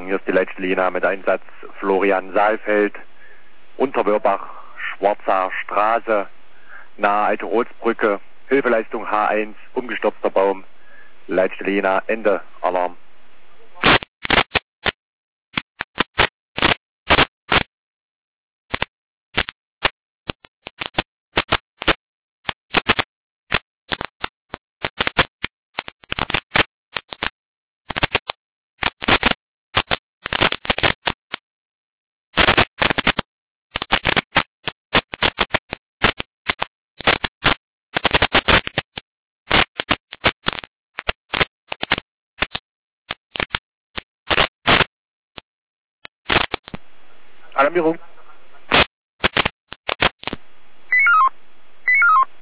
Hier ist die letzte Lina mit Einsatz Florian Saalfeld, Unterwörbach, Schwarzer Straße, nahe Alte Rotsbrücke, Hilfeleistung H1, umgestürzter Baum, letzte Lina, Ende, Alarm. Alarmierung.